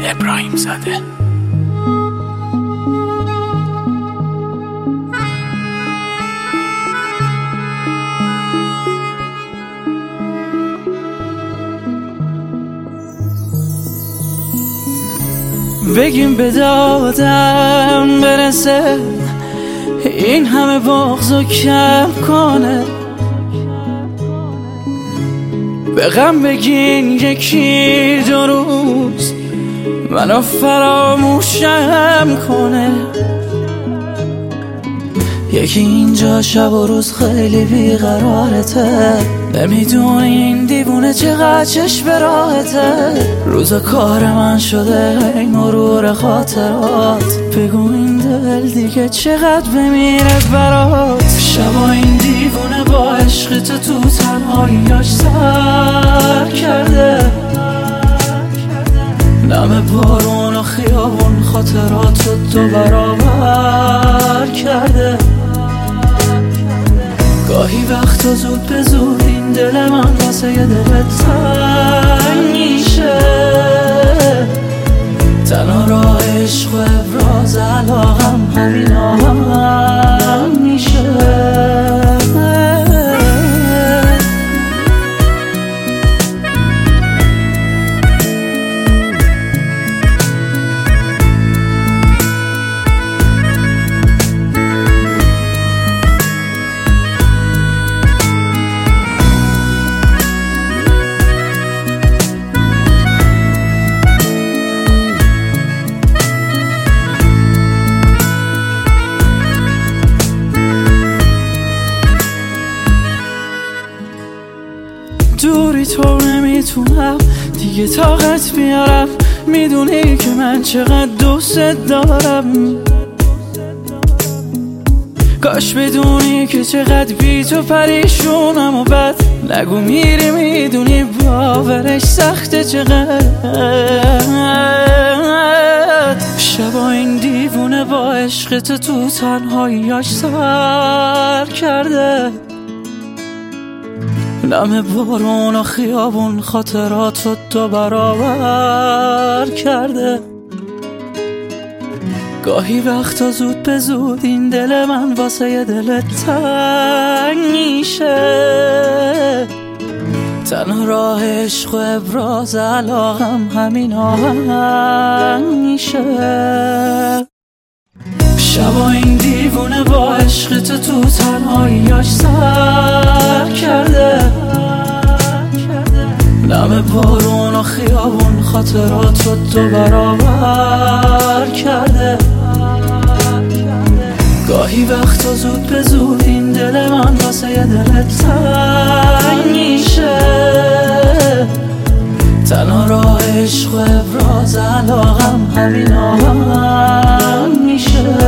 ابراهیم زاده. بگیم به دادم برسه، این همه بغضو کم کنه. به غم بگین یکی دو روز منو فراموشم کنه. یکی اینجا شب و روز خیلی بیقرارته، نمیدونه این دیوونه چقدر چشم راحته. روز کار من شده این مرور خاطرات، بگو این دل دیگه چقدر بمیره برات. شبا این دیوونه با عشق تو تنهاییاش سر کرده، نم بارون و خیابون خاطرات رو دو برابر کرده. گاهی وقتا زود به زود این دل من واسه یه دل تنگ میشه. تنها راه عشق و ابراز علاقم همین آهنگ میشه. دوری تو نمیتونم دیگه طاقت بیارم، میدونی که من چقدر دوست دارم. کاش بدونی که چقدر بی تو پریشونم و بد نگو میری، میدونی باورش سخته چقدر. شبا این دیوونه با عشق تو تنهاییاش سر کرده، نم بارون و خیابون خاطرات رو دو برابر کرده. گاهی وقتا زود به زود این دل من واسه یه دل تنگ میشه. تنها راه عشق و ابراز علاقم همین آهنگ میشه. شبا این دیوونه با عشق تو تنهاییاش سر کرده، نم بارون و خیابون خاطرات رو دو برابر کرده. گاهی وقتا زود به زود این دل من واسه یه دل تنگ میشه. تنها راه عشق و ابراز علاقم همین آهنگ میشه.